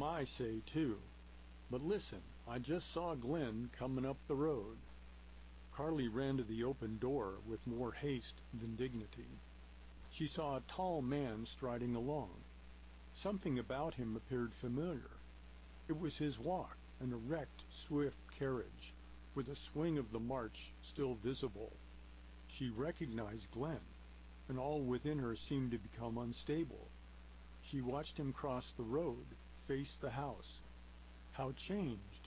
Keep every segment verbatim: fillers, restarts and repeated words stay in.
my say, too. But listen, I just saw Glenn coming up the road." Carly ran to the open door with more haste than dignity. She saw a tall man striding along. Something about him appeared familiar. It was his walk, an erect, swift carriage, with a swing of the march still visible. She recognized Glenn, and all within her seemed to become unstable. She watched him cross the road, face the house. How changed!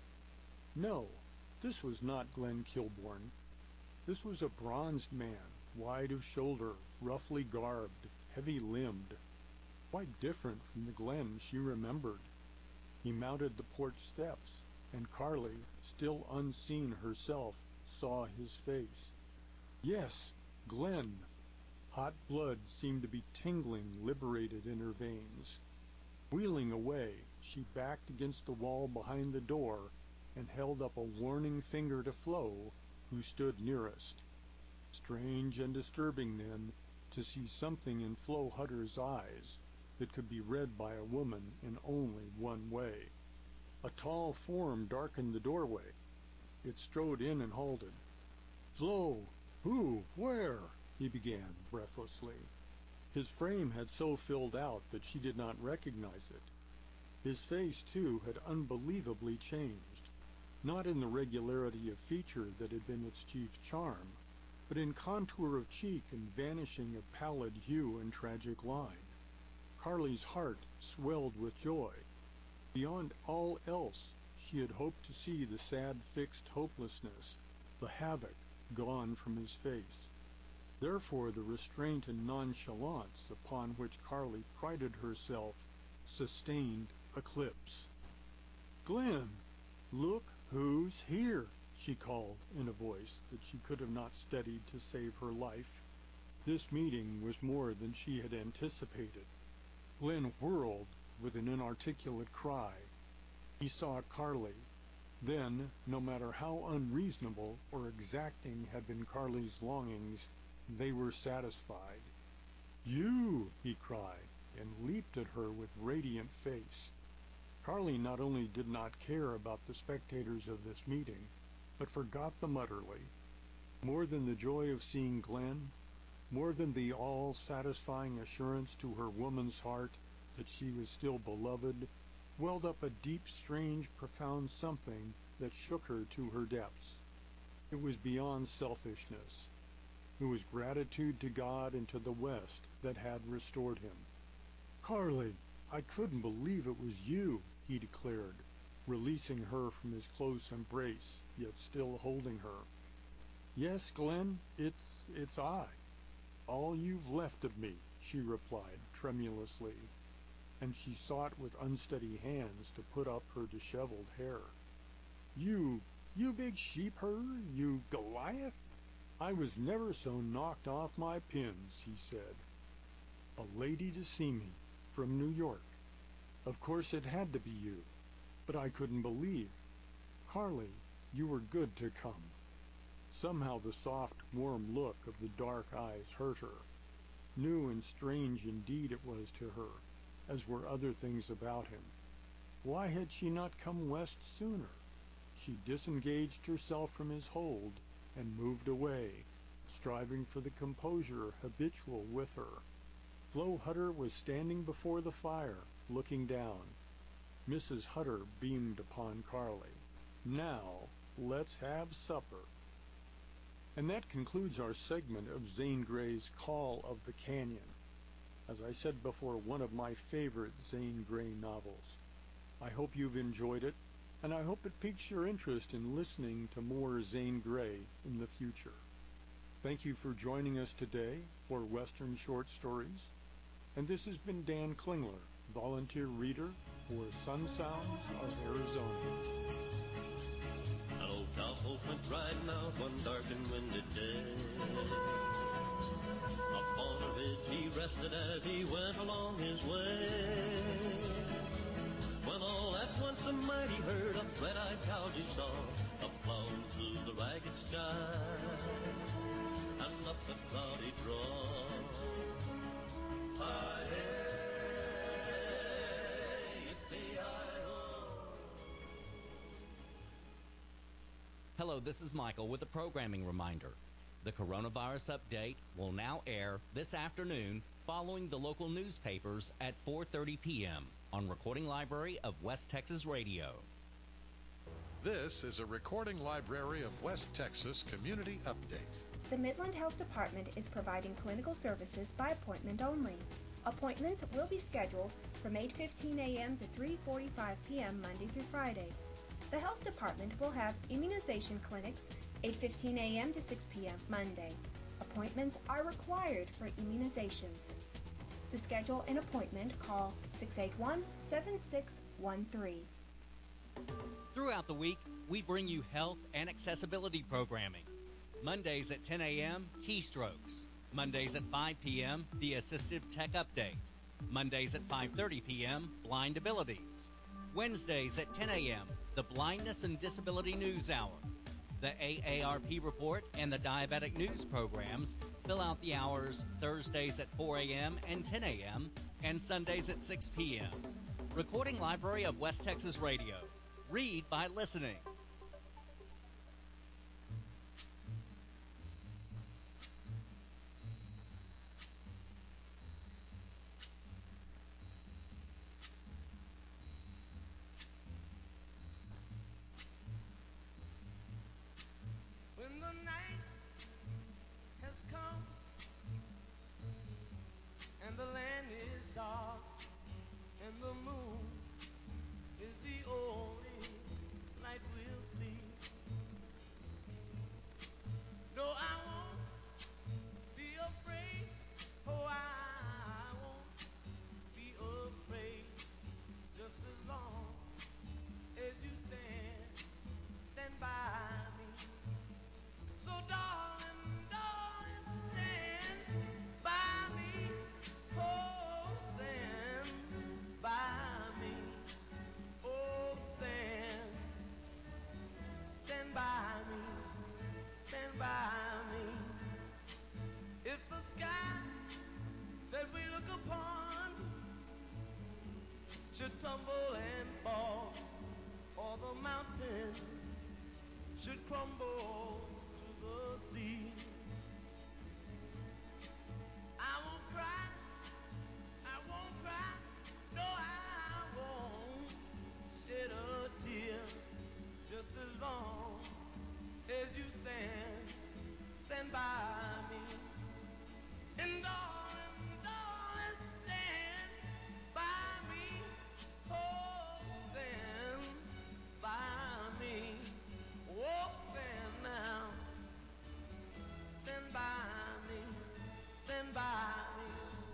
No, this was not Glenn Kilbourne. This was a bronzed man, wide of shoulder, roughly garbed, heavy-limbed, quite different from the Glenn she remembered. He mounted the porch steps, and Carly, still unseen herself, saw his face. Yes, Glenn! Hot blood seemed to be tingling, liberated in her veins. Wheeling away, she backed against the wall behind the door and held up a warning finger to Flo, who stood nearest. Strange and disturbing, then, to see something in Flo Hutter's eyes that could be read by a woman in only one way. A tall form darkened the doorway. It strode in and halted. "Flo! Who? Where?" he began, breathlessly. His frame had so filled out that she did not recognize it. His face, too, had unbelievably changed, not in the regularity of feature that had been its chief charm, but in contour of cheek and vanishing of pallid hue and tragic line. Carly's heart swelled with joy. Beyond all else, she had hoped to see the sad fixed hopelessness, the havoc, gone from his face. Therefore the restraint and nonchalance upon which Carly prided herself sustained eclipse. "Glenn, look who's here," she called in a voice that she could have not steadied to save her life. This meeting was more than she had anticipated. Glenn whirled with an inarticulate cry. He saw Carly. Then, no matter how unreasonable or exacting had been Carly's longings, they were satisfied. "You!" he cried, and leaped at her with radiant face. Carly not only did not care about the spectators of this meeting, but forgot them utterly. More than the joy of seeing Glenn, more than the all-satisfying assurance to her woman's heart that she was still beloved, welled up a deep, strange, profound something that shook her to her depths. It was beyond selfishness. It was gratitude to God and to the West that had restored him. "Carly, I couldn't believe it was you," he declared, releasing her from his close embrace, yet still holding her. "Yes, Glenn, it's, it's I. All you've left of me," she replied tremulously, and she sought with unsteady hands to put up her disheveled hair. "You, you big sheep herder, you Goliath? I was never so knocked off my pins," he said. "A lady to see me, from New York. Of course it had to be you, but I couldn't believe. Carly, you were good to come." Somehow the soft, warm look of the dark eyes hurt her. New and strange indeed it was to her, as were other things about him. Why had she not come west sooner? She disengaged herself from his hold and moved away, striving for the composure habitual with her. Flo Hutter was standing before the fire, looking down. Missus Hutter beamed upon Carly. "Now, let's have supper." And that concludes our segment of Zane Grey's Call of the Canyon. As I said before, one of my favorite Zane Grey novels. I hope you've enjoyed it, and I hope it piques your interest in listening to more Zane Grey in the future. Thank you for joining us today for Western Short Stories, and this has been Dan Klingler, volunteer reader for Sun Sounds of Arizona. An old cowpoke went riding out one dark and windy day. Upon a ridge he rested as he went along his way. When all at once a mighty herd of red-eyed cows he saw, up plowing through the ragged sky, and up the cloudy draw. Hi-hey, yippee-hi-ho. Hello, this is Michael with a programming reminder. The Coronavirus Update will now air this afternoon following the local newspapers at four thirty p.m. on Recording Library of West Texas Radio. This is a Recording Library of West Texas Community Update. The Midland Health Department is providing clinical services by appointment only. Appointments will be scheduled from eight fifteen a.m. to three forty-five p.m. Monday through Friday. The Health Department will have immunization clinics eight fifteen a.m. to six p.m. Monday. Appointments are required for immunizations. To schedule an appointment, call six eight one, seven six one three. Throughout the week, we bring you health and accessibility programming. Mondays at ten a.m., Keystrokes. Mondays at five p.m., the Assistive Tech Update. Mondays at five thirty p.m., Blind Abilities. Wednesdays at ten a.m., the Blindness and Disability News Hour. The A A R P Report and the Diabetic News programs fill out the hours Thursdays at four a.m. and ten a.m. and Sundays at six p.m. Recording Library of West Texas Radio. Read by listening. When the night has come and the land is dark and the moon is the only light we'll see. No, I won't be afraid. Oh, I won't be afraid. Just as long as you stand, stand by me. So darling, darling, stand by me. Oh, stand by me. Oh, stand, stand by me. Stand by me. If the sky that we look upon should tumble and fall, or the mountain should crumble to the sea, I won't cry, I won't cry, no, I won't shed a tear. Just as long as you stand, stand by me. And darling, darling, stand by me. Oh, stand by me. Oh, stand now. Stand by me. Stand by me.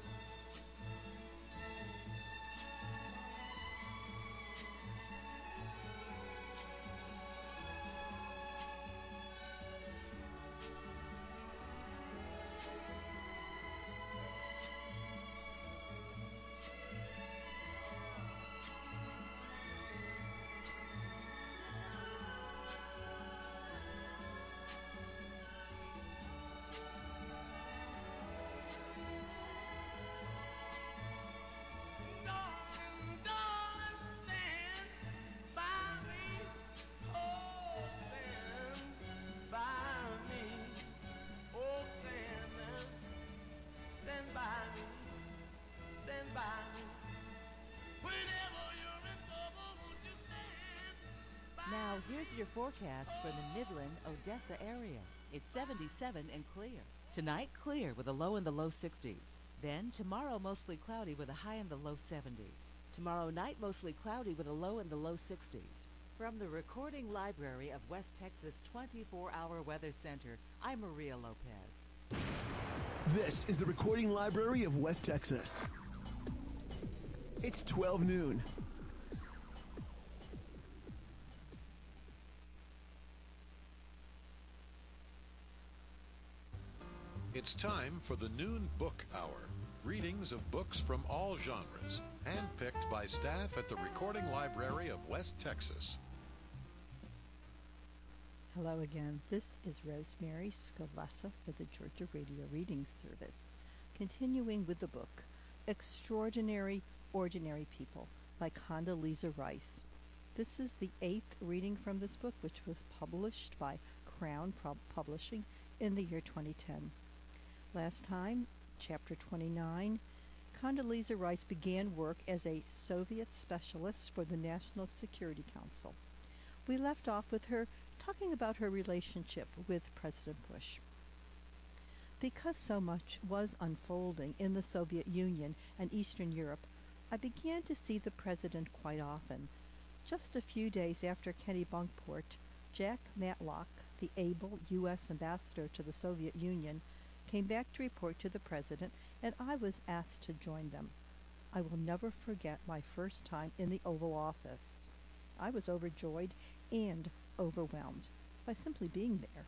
Darling, darling, stand by me. Oh, stand by me. Oh, stand now. Stand by me. Stand by me. Whenever you're in trouble, won't you stand by Now, me? here's your forecast for the Midland, Odessa area. It's seventy-seven and clear. Tonight, clear with a low in the low sixties. Then, tomorrow, mostly cloudy with a high in the low seventies. Tomorrow night, mostly cloudy with a low in the low sixties. From the Recording Library of West Texas twenty-four hour Weather Center, I'm Maria Lopez. This is the Recording Library of West Texas. It's twelve noon. It's time for the Noon Book Hour. Readings of books from all genres, handpicked by staff at the Recording Library of West Texas. Hello again. This is Rosemary Scalessa for the Georgia Radio Reading Service. Continuing with the book, Extraordinary Ordinary People by Condoleezza Rice. This is the eighth reading from this book, which was published by Crown Pub- Publishing in the year twenty ten. Last time, chapter twenty-nine, Condoleezza Rice began work as a Soviet specialist for the National Security Council. We left off with her talking about her relationship with President Bush. Because so much was unfolding in the Soviet Union and Eastern Europe, I began to see the president quite often. Just a few days after Kenny Bunkport, Jack Matlock, the able U S ambassador to the Soviet Union, came back to report to the president, and I was asked to join them. I will never forget my first time in the Oval Office. I was overjoyed and overwhelmed by simply being there.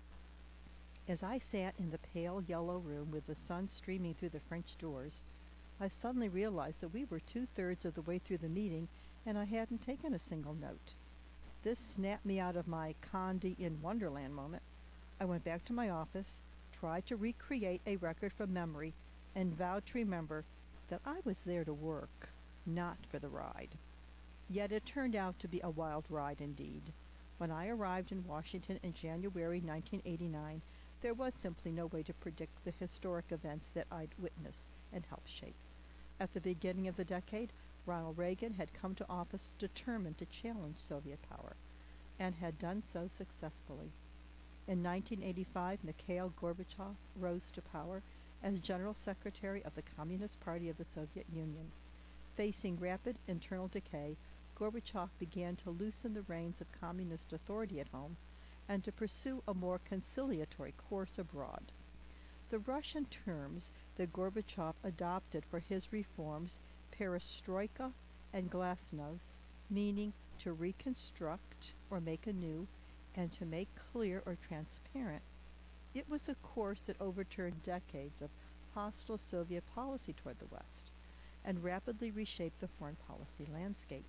As I sat in the pale yellow room with the sun streaming through the French doors, I suddenly realized that we were two-thirds of the way through the meeting and I hadn't taken a single note. This snapped me out of my Condi in Wonderland moment. I went back to my office, tried to recreate a record from memory, and vowed to remember that I was there to work, not for the ride. Yet it turned out to be a wild ride indeed. When I arrived in Washington in January nineteen eighty-nine, there was simply no way to predict the historic events that I'd witness and help shape. At the beginning of the decade, Ronald Reagan had come to office determined to challenge Soviet power, and had done so successfully. In nineteen eighty-five, Mikhail Gorbachev rose to power as General Secretary of the Communist Party of the Soviet Union. Facing rapid internal decay, Gorbachev began to loosen the reins of communist authority at home and to pursue a more conciliatory course abroad. The Russian terms that Gorbachev adopted for his reforms, perestroika and glasnost, meaning to reconstruct or make anew, and to make clear or transparent. It was a course that overturned decades of hostile Soviet policy toward the West and rapidly reshaped the foreign policy landscape.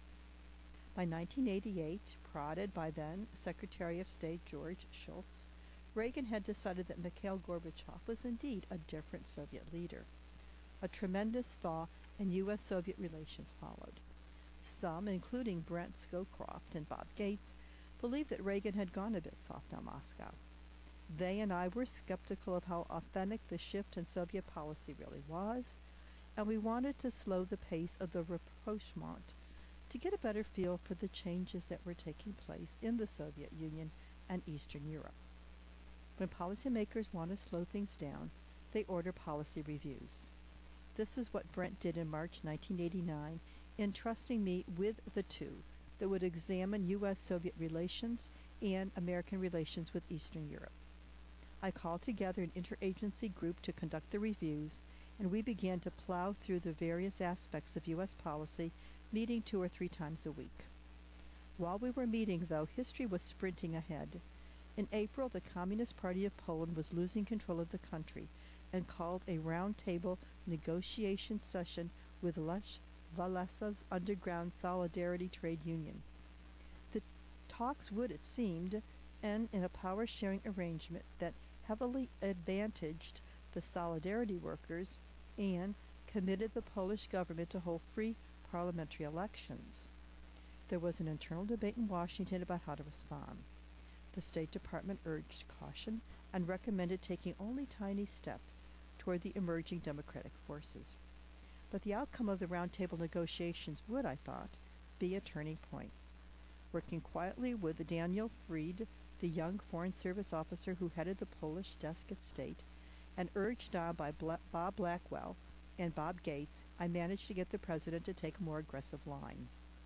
By nineteen eighty-eight, prodded by then Secretary of State George Shultz, Reagan had decided that Mikhail Gorbachev was indeed a different Soviet leader. A tremendous thaw in U S Soviet relations followed. Some, including Brent Scowcroft and Bob Gates, believed that Reagan had gone a bit soft on Moscow. They and I were skeptical of how authentic the shift in Soviet policy really was, and we wanted to slow the pace of the rapprochement to get a better feel for the changes that were taking place in the Soviet Union and Eastern Europe. When policymakers want to slow things down, they order policy reviews. This is what Brent did in March nineteen eighty-nine, entrusting me with the two that would examine U S Soviet relations and American relations with Eastern Europe. I called together an interagency group to conduct the reviews, and we began to plow through the various aspects of U S policy, meeting two or three times a week. While we were meeting, though, history was sprinting ahead. In April, the Communist Party of Poland was losing control of the country and called a round-table negotiation session with Lech Wales's underground Solidarity trade union. The talks would, it seemed, end in a power-sharing arrangement that heavily advantaged the Solidarity workers and committed the Polish government to hold free parliamentary elections. There was an internal debate in Washington about how to respond. The State Department urged caution and recommended taking only tiny steps toward the emerging democratic forces. But the outcome of the roundtable negotiations would, I thought, be a turning point. Working quietly with Daniel Fried, the young Foreign Service officer who headed the Polish desk at State, and urged on by Bla- Bob Blackwell and Bob Gates, I managed to get the president to take a more aggressive line.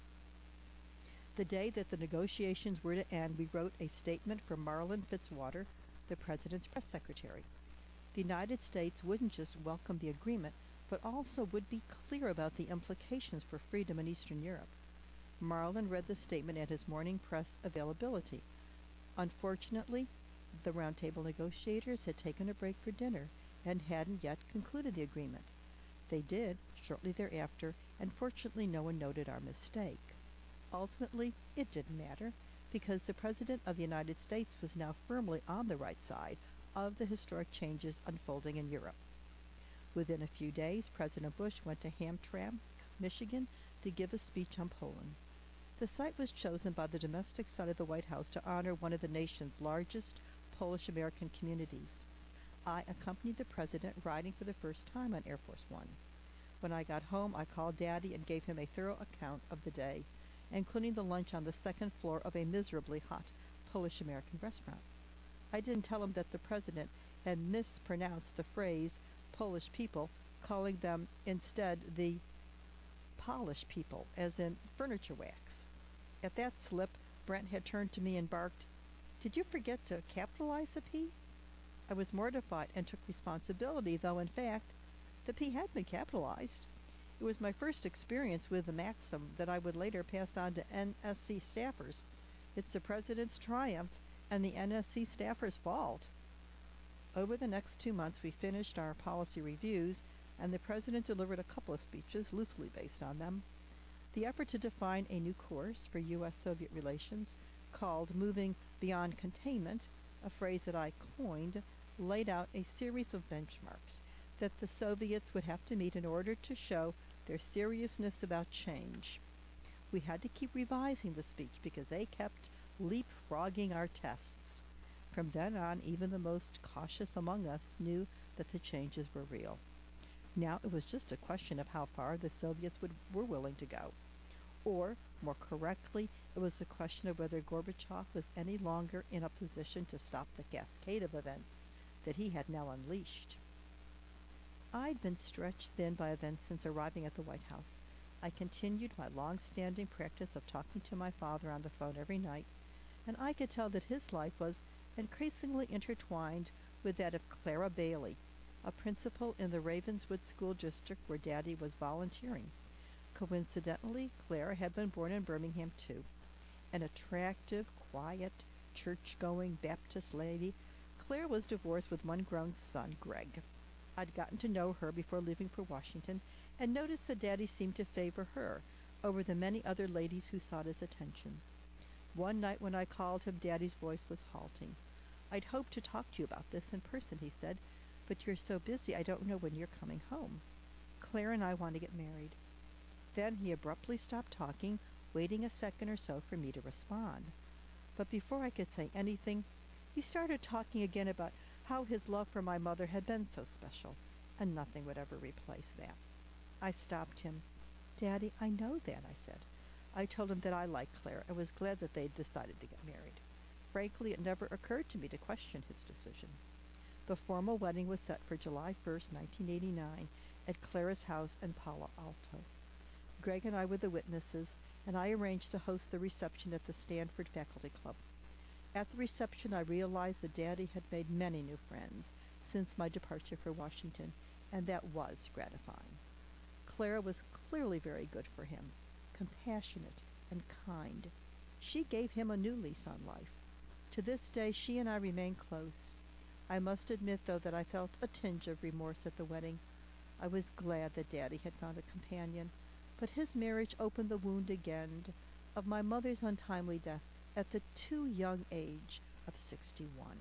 The day that the negotiations were to end, we wrote a statement from Marlin Fitzwater, the president's press secretary. The United States wouldn't just welcome the agreement, but also would be clear about the implications for freedom in Eastern Europe. Marlin read the statement at his morning press availability. Unfortunately, the roundtable negotiators had taken a break for dinner and hadn't yet concluded the agreement. They did shortly thereafter, and fortunately no one noted our mistake. Ultimately, it didn't matter, because the President of the United States was now firmly on the right side of the historic changes unfolding in Europe. Within a few days, President Bush went to Hamtramck, Michigan, to give a speech on Poland. The site was chosen by the domestic side of the White House to honor one of the nation's largest Polish-American communities. I accompanied the president riding for the first time on Air Force One. When I got home, I called Daddy and gave him a thorough account of the day, including the lunch on the second floor of a miserably hot Polish-American restaurant. I didn't tell him that the president had mispronounced the phrase Polish people, calling them instead the Polish people, as in furniture wax. At that slip, Brent had turned to me and barked, "Did you forget to capitalize the P?" I was mortified and took responsibility, though in fact the P had been capitalized. It was my first experience with the maxim that I would later pass on to N S C staffers. It's the president's triumph and the N S C staffers' fault. Over the next two months, we finished our policy reviews, and the president delivered a couple of speeches loosely based on them. The effort to define a new course for U S Soviet relations, called Moving Beyond Containment, a phrase that I coined, laid out a series of benchmarks that the Soviets would have to meet in order to show their seriousness about change. We had to keep revising the speech because they kept leapfrogging our tests. From then on, even the most cautious among us knew that the changes were real. Now it was just a question of how far the Soviets would, were willing to go. Or, more correctly, it was a question of whether Gorbachev was any longer in a position to stop the cascade of events that he had now unleashed. I'd been stretched thin by events since arriving at the White House. I continued my long-standing practice of talking to my father on the phone every night, and I could tell that his life was increasingly intertwined with that of Clara Bailey, a principal in the Ravenswood School District where Daddy was volunteering. Coincidentally, Clara had been born in Birmingham, too. An attractive, quiet, church-going Baptist lady, Claire was divorced with one grown son, Greg. I'd gotten to know her before leaving for Washington and noticed that Daddy seemed to favor her over the many other ladies who sought his attention. One night when I called him, Daddy's voice was halting. "I'd hoped to talk to you about this in person," he said, "but you're so busy I don't know when you're coming home. Claire and I want to get married." Then he abruptly stopped talking, waiting a second or so for me to respond. But before I could say anything, he started talking again about how his love for my mother had been so special, and nothing would ever replace that. I stopped him. "Daddy, I know that," I said. I told him that I liked Claire and was glad that they'd decided to get married. Frankly, it never occurred to me to question his decision. The formal wedding was set for July first, nineteen eighty-nine, at Clara's house in Palo Alto. Greg and I were the witnesses, and I arranged to host the reception at the Stanford Faculty Club. At the reception, I realized that Daddy had made many new friends since my departure for Washington, and that was gratifying. Clara was clearly very good for him, compassionate and kind. She gave him a new lease on life. To this day, she and I remain close. I must admit, though, that I felt a tinge of remorse at the wedding. I was glad that Daddy had found a companion, but his marriage opened the wound again of my mother's untimely death at the too young age of sixty-one.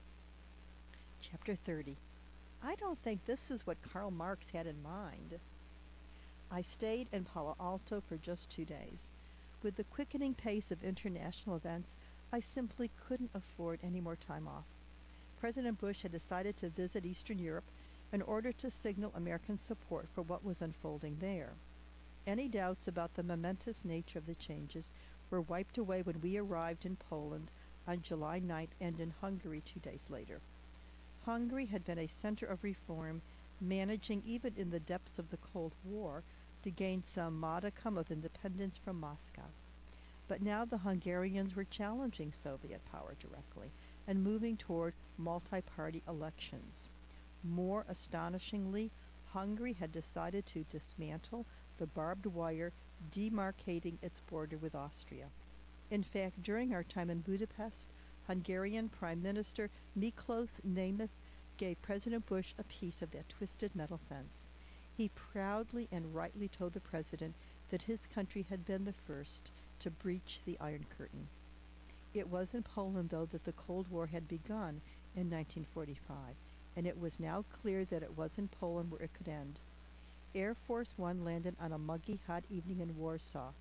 Chapter thirty. I don't think this is what Karl Marx had in mind. I stayed in Palo Alto for just two days. With the quickening pace of international events, I simply couldn't afford any more time off. President Bush had decided to visit Eastern Europe in order to signal American support for what was unfolding there. Any doubts about the momentous nature of the changes were wiped away when we arrived in Poland on July ninth and in Hungary two days later. Hungary had been a center of reform, managing even in the depths of the Cold War to gain some modicum of independence from Moscow. But now the Hungarians were challenging Soviet power directly and moving toward multi-party elections. More astonishingly, Hungary had decided to dismantle the barbed wire demarcating its border with Austria. In fact, during our time in Budapest, Hungarian Prime Minister Miklos Nemeth gave President Bush a piece of that twisted metal fence. He proudly and rightly told the president that his country had been the first to breach the Iron Curtain. It was in Poland, though, that the Cold War had begun in nineteen forty-five, and it was now clear that it was in Poland where it could end. Air Force One landed on a muggy, hot evening in Warsaw.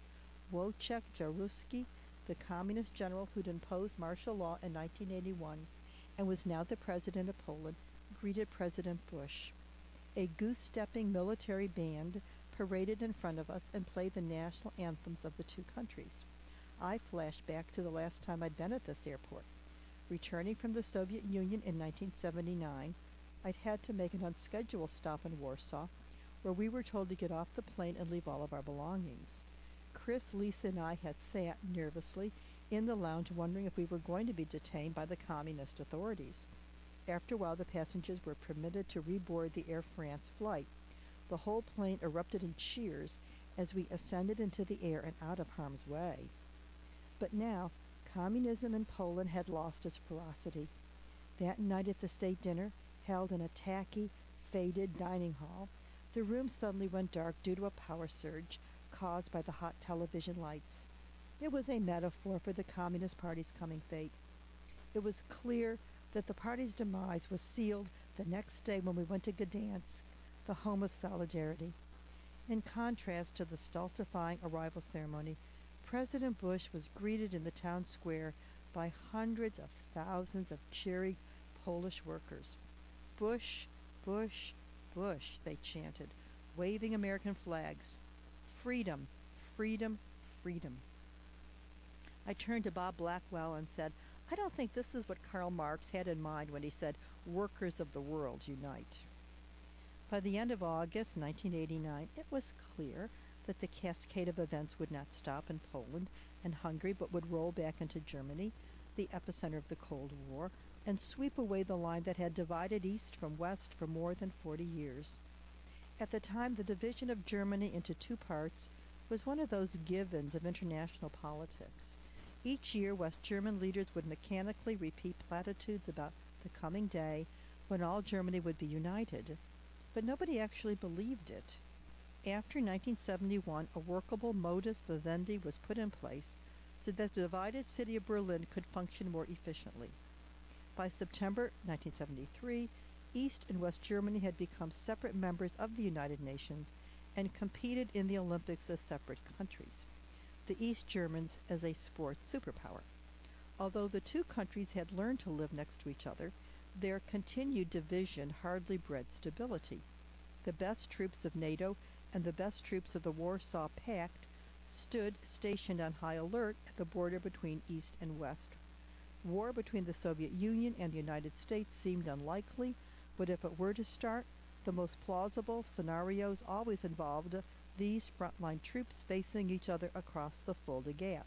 Wojciech Jaruzelski, the communist general who'd imposed martial law in nineteen eighty-one and was now the president of Poland, greeted President Bush. A goose-stepping military band paraded in front of us and played the national anthems of the two countries. I flashed back to the last time I'd been at this airport. Returning from the Soviet Union in nineteen seventy-nine, I'd had to make an unscheduled stop in Warsaw, where we were told to get off the plane and leave all of our belongings. Chris, Lisa, and I had sat nervously in the lounge wondering if we were going to be detained by the communist authorities. After a while, the passengers were permitted to reboard the Air France flight. The whole plane erupted in cheers as we ascended into the air and out of harm's way. But now, communism in Poland had lost its ferocity. That night at the state dinner, held in a tacky, faded dining hall, the room suddenly went dark due to a power surge caused by the hot television lights. It was a metaphor for the Communist Party's coming fate. It was clear that the party's demise was sealed the next day when we went to Gdansk, the home of Solidarity. In contrast to the stultifying arrival ceremony, President Bush was greeted in the town square by hundreds of thousands of cheering Polish workers. Bush, Bush, Bush, they chanted, waving American flags. Freedom, freedom, freedom. I turned to Bob Blackwell and said, I don't think this is what Karl Marx had in mind when he said, workers of the world unite. By the end of August nineteen eighty-nine, it was clear that the cascade of events would not stop in Poland and Hungary, but would roll back into Germany, the epicenter of the Cold War, and sweep away the line that had divided East from West for more than forty years. At the time, the division of Germany into two parts was one of those givens of international politics. Each year, West German leaders would mechanically repeat platitudes about the coming day when all Germany would be united, but nobody actually believed it. After nineteen seventy-one, a workable modus vivendi was put in place so that the divided city of Berlin could function more efficiently. By September nineteen seventy-three, East and West Germany had become separate members of the United Nations and competed in the Olympics as separate countries, the East Germans as a sports superpower. Although the two countries had learned to live next to each other, their continued division hardly bred stability. The best troops of NATO and the best troops of the Warsaw Pact stood stationed on high alert at the border between East and West. War between the Soviet Union and the United States seemed unlikely, but if it were to start, the most plausible scenarios always involved these frontline troops facing each other across the Fulda Gap.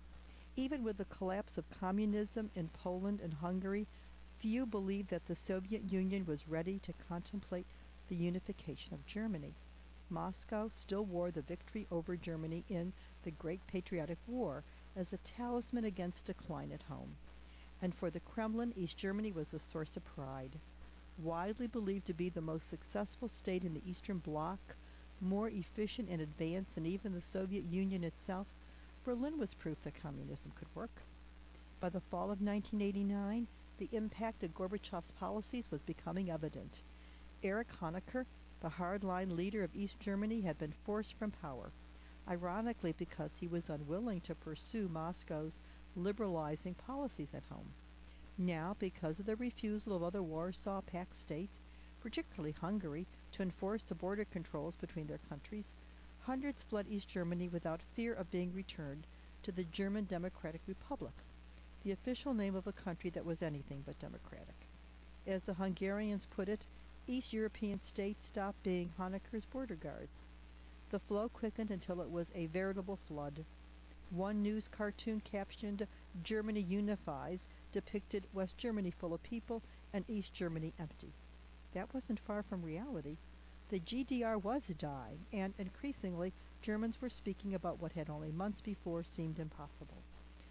Even with the collapse of communism in Poland and Hungary, few believed that the Soviet Union was ready to contemplate the unification of Germany. Moscow still wore the victory over Germany in the Great Patriotic War as a talisman against decline at home. And for the Kremlin, East Germany was a source of pride. Widely believed to be the most successful state in the Eastern Bloc, more efficient and advanced than even the Soviet Union itself, Berlin was proof that communism could work. By the fall of nineteen eighty-nine, the impact of Gorbachev's policies was becoming evident. Erich Honecker, the hardline leader of East Germany, had been forced from power, ironically because he was unwilling to pursue Moscow's liberalizing policies at home. Now, because of the refusal of other Warsaw Pact states, particularly Hungary, to enforce the border controls between their countries, hundreds fled East Germany without fear of being returned to the German Democratic Republic, the official name of a country that was anything but democratic. As the Hungarians put it, East European states stopped being Honecker's border guards. The flow quickened until it was a veritable flood. One news cartoon captioned, "Germany unifies," depicted West Germany full of people and East Germany empty. That wasn't far from reality. The G D R was dying, and increasingly Germans were speaking about what had only months before seemed impossible.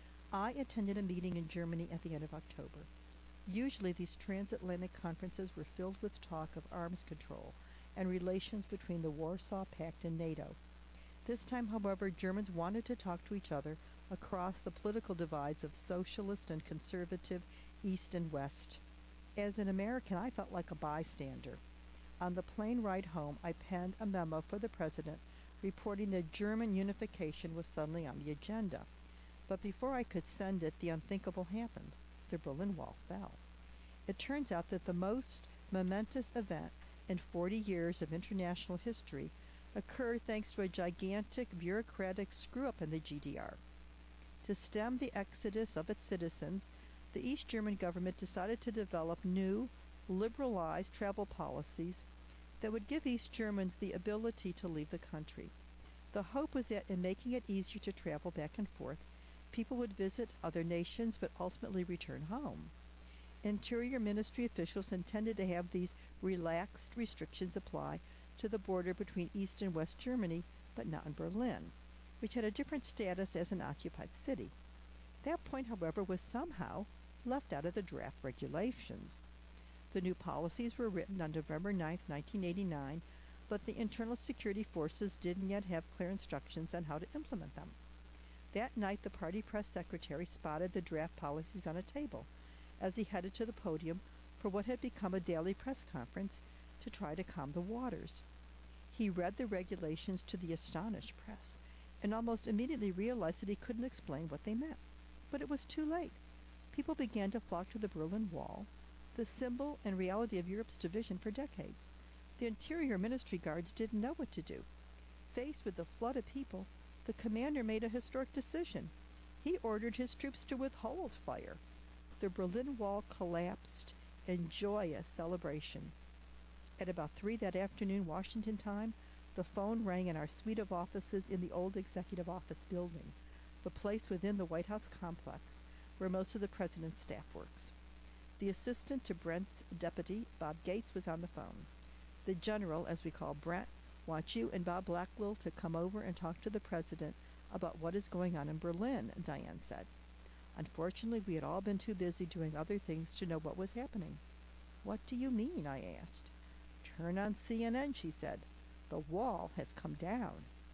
I attended a meeting in Germany at the end of October. Usually these transatlantic conferences were filled with talk of arms control and relations between the Warsaw Pact and NATO. This time, however, Germans wanted to talk to each other across the political divides of socialist and conservative East and West. As an American, I felt like a bystander. On the plane ride home, I penned a memo for the president reporting that German unification was suddenly on the agenda. But before I could send it, the unthinkable happened. The Berlin Wall fell. It turns out that the most momentous event in forty years of international history occurred thanks to a gigantic bureaucratic screw-up in the G D R. To stem the exodus of its citizens, the East German government decided to develop new, liberalized travel policies that would give East Germans the ability to leave the country. The hope was that in making it easier to travel back and forth, people would visit other nations but ultimately return home. Interior Ministry officials intended to have these relaxed restrictions apply to the border between East and West Germany, but not in Berlin, which had a different status as an occupied city. That point, however, was somehow left out of the draft regulations. The new policies were written on November ninth, nineteen eighty-nine, but the internal security forces didn't yet have clear instructions on how to implement them. That night, the party press secretary spotted the draft policies on a table as he headed to the podium for what had become a daily press conference to try to calm the waters. He read the regulations to the astonished press and almost immediately realized that he couldn't explain what they meant. But it was too late. People began to flock to the Berlin Wall, the symbol and reality of Europe's division for decades. The Interior Ministry guards didn't know what to do. Faced with the flood of people, the commander made a historic decision. He ordered his troops to withhold fire. The Berlin Wall collapsed in joyous celebration. At about three that afternoon, Washington time, the phone rang in our suite of offices in the old Executive Office building, the place within the White House complex where most of the president's staff works. The assistant to Brent's deputy, Bob Gates, was on the phone. The general, as we call Brent, wants you and Bob Blackwell to come over and talk to the president about what is going on in Berlin, Diane said. Unfortunately, we had all been too busy doing other things to know what was happening. What do you mean? I asked. Turn on C N N, she said. The wall has come down.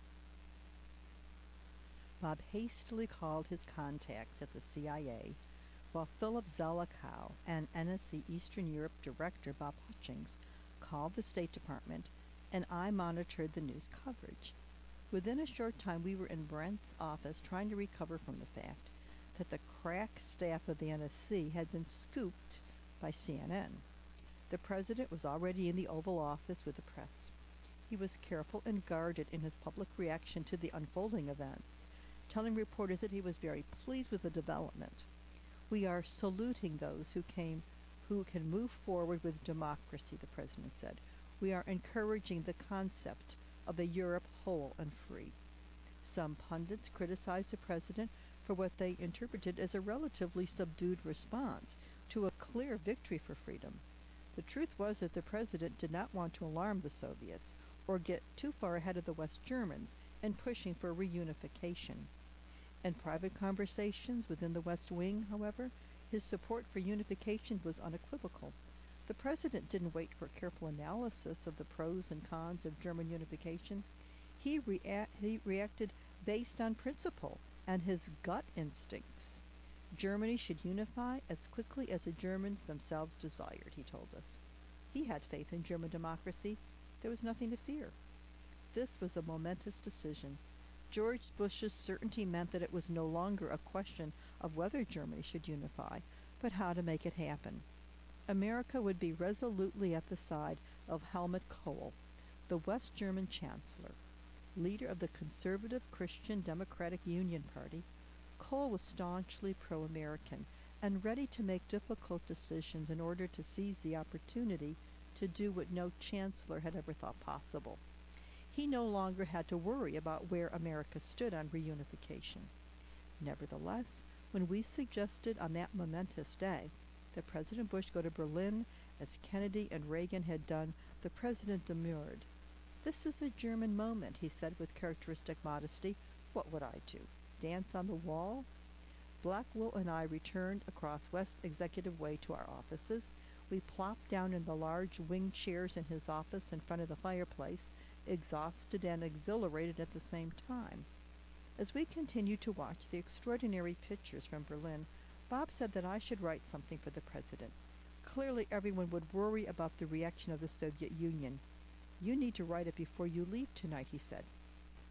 Bob hastily called his contacts at the C I A, while Philip Zelikow and N S C Eastern Europe Director Bob Hutchings called the State Department, and I monitored the news coverage. Within a short time, we were in Brent's office trying to recover from the fact that the crack staff of the N S C had been scooped by C N N. The president was already in the Oval Office with the press. He was careful and guarded in his public reaction to the unfolding events, telling reporters that he was very pleased with the development. We are saluting those who came, who can move forward with democracy, the president said. We are encouraging the concept of a Europe whole and free. Some pundits criticized the president for what they interpreted as a relatively subdued response to a clear victory for freedom. The truth was that the president did not want to alarm the Soviets or get too far ahead of the West Germans in pushing for reunification. In private conversations within the West Wing, however, his support for unification was unequivocal. The president didn't wait for careful analysis of the pros and cons of German unification. He, rea- he reacted based on principle and his gut instincts. Germany should unify as quickly as the Germans themselves desired, he told us. He had faith in German democracy. There was nothing to fear. This was a momentous decision. George Bush's certainty meant that it was no longer a question of whether Germany should unify, but how to make it happen. America would be resolutely at the side of Helmut Kohl, the West German chancellor. Leader of the conservative Christian Democratic Union Party, Kohl was staunchly pro-American and ready to make difficult decisions in order to seize the opportunity to do what no chancellor had ever thought possible. He no longer had to worry about where America stood on reunification. Nevertheless, when we suggested on that momentous day that President Bush go to Berlin as Kennedy and Reagan had done, the president demurred. This is a German moment, he said with characteristic modesty. What would I do? Dance on the wall? Blackwell and I returned across West Executive Way to our offices. We plopped down in the large wing chairs in his office in front of the fireplace, exhausted and exhilarated at the same time. As we continued to watch the extraordinary pictures from Berlin, Bob said that I should write something for the president. Clearly everyone would worry about the reaction of the Soviet Union. You need to write it before you leave tonight, he said.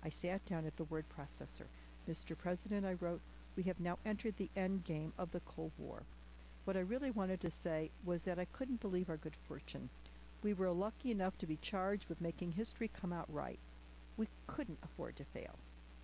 I sat down at the word processor. Mister President, I wrote, we have now entered the end game of the Cold War. What I really wanted to say was that I couldn't believe our good fortune. We were lucky enough to be charged with making history come out right. We couldn't afford to fail.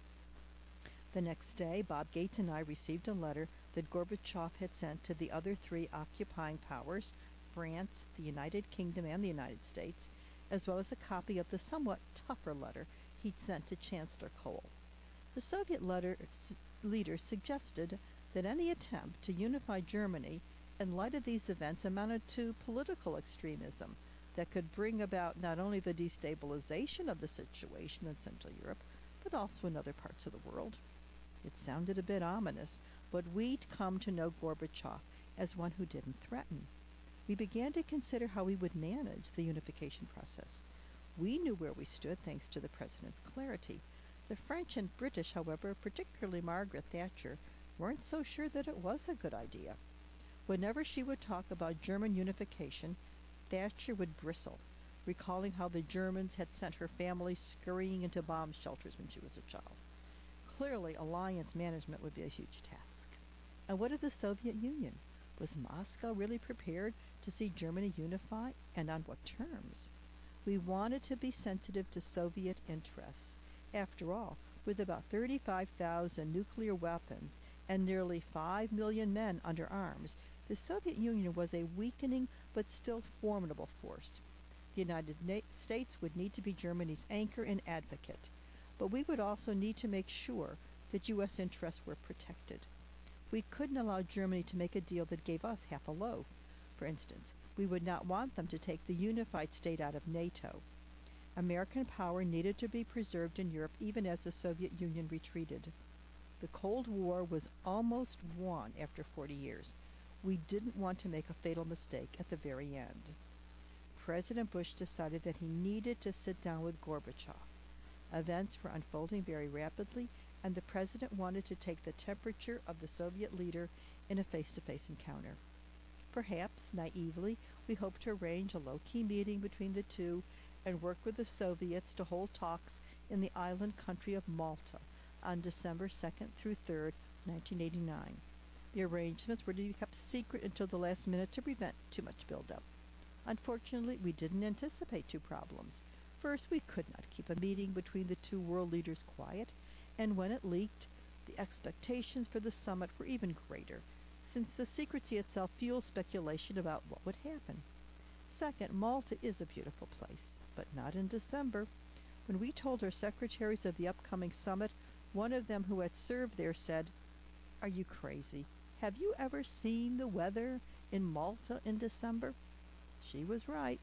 The next day, Bob Gates and I received a letter that Gorbachev had sent to the other three occupying powers, France, the United Kingdom, and the United States, as well as a copy of the somewhat tougher letter he'd sent to Chancellor Kohl. The Soviet letter leader suggested that any attempt to unify Germany in light of these events amounted to political extremism that could bring about not only the destabilization of the situation in Central Europe, but also in other parts of the world. It sounded a bit ominous, but we'd come to know Gorbachev as one who didn't threaten. We began to consider how we would manage the unification process. We knew where we stood thanks to the President's clarity. The French and British, however, particularly Margaret Thatcher, weren't so sure that it was a good idea. Whenever she would talk about German unification, Thatcher would bristle, recalling how the Germans had sent her family scurrying into bomb shelters when she was a child. Clearly, alliance management would be a huge task. And what of the Soviet Union? Was Moscow really prepared to see Germany unify, and on what terms? We wanted to be sensitive to Soviet interests. After all, with about thirty-five thousand nuclear weapons and nearly five million men under arms, the Soviet Union was a weakening but still formidable force. The United States would need to be Germany's anchor and advocate, but we would also need to make sure that U S interests were protected. We couldn't allow Germany to make a deal that gave us half a loaf. For instance, we would not want them to take the unified state out of NATO. American power needed to be preserved in Europe even as the Soviet Union retreated. The Cold War was almost won after forty years. We didn't want to make a fatal mistake at the very end. President Bush decided that he needed to sit down with Gorbachev. Events were unfolding very rapidly, and the president wanted to take the temperature of the Soviet leader in a face-to-face encounter. Perhaps, naively, we hoped to arrange a low-key meeting between the two and work with the Soviets to hold talks in the island country of Malta on December second through third, nineteen eighty-nine. The arrangements were to be kept secret until the last minute to prevent too much buildup. Unfortunately, we didn't anticipate two problems. First, we could not keep a meeting between the two world leaders quiet, and when it leaked, the expectations for the summit were even greater, since the secrecy itself fueled speculation about what would happen. Second, Malta is a beautiful place, but not in December. When we told our secretaries of the upcoming summit, one of them who had served there said, "Are you crazy? Have you ever seen the weather in Malta in December?" She was right.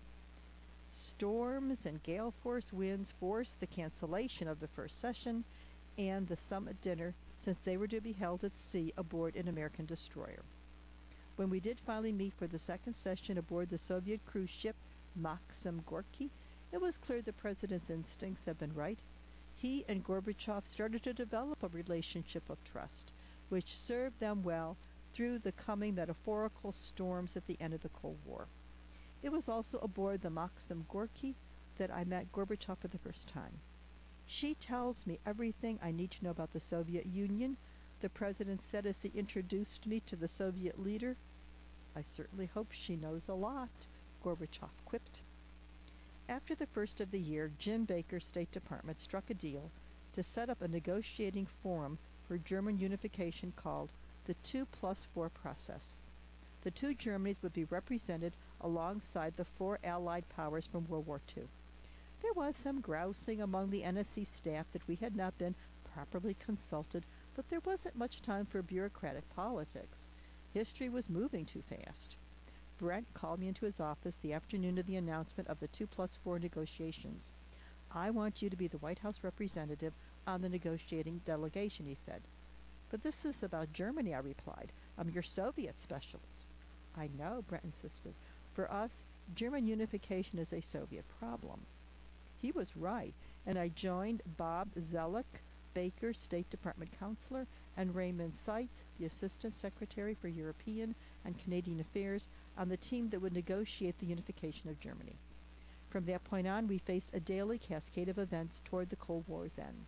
Storms and gale force winds forced the cancellation of the first session and the summit dinner, since they were to be held at sea aboard an American destroyer. When we did finally meet for the second session aboard the Soviet cruise ship Maxim Gorky, it was clear the president's instincts had been right. He and Gorbachev started to develop a relationship of trust, which served them well through the coming metaphorical storms at the end of the Cold War. It was also aboard the Maxim Gorky that I met Gorbachev for the first time. "She tells me everything I need to know about the Soviet Union," the president said as he introduced me to the Soviet leader. "I certainly hope she knows a lot," Gorbachev quipped. After the first of the year, Jim Baker's State Department struck a deal to set up a negotiating forum for German unification called the two plus four process. The two Germanys would be represented alongside the four Allied powers from World War Two. There was some grousing among the N S C staff that we had not been properly consulted, but there wasn't much time for bureaucratic politics. History was moving too fast. Brent called me into his office the afternoon of the announcement of the two plus four negotiations. "I want you to be the White House representative on the negotiating delegation," he said. "But this is about Germany," I replied. "I'm your Soviet specialist." "I know," Brent insisted. "For us, German unification is a Soviet problem." He was right, and I joined Bob Zellick, Baker's State Department counselor, and Raymond Seitz, the Assistant Secretary for European and Canadian Affairs, on the team that would negotiate the unification of Germany. From that point on, we faced a daily cascade of events toward the Cold War's end.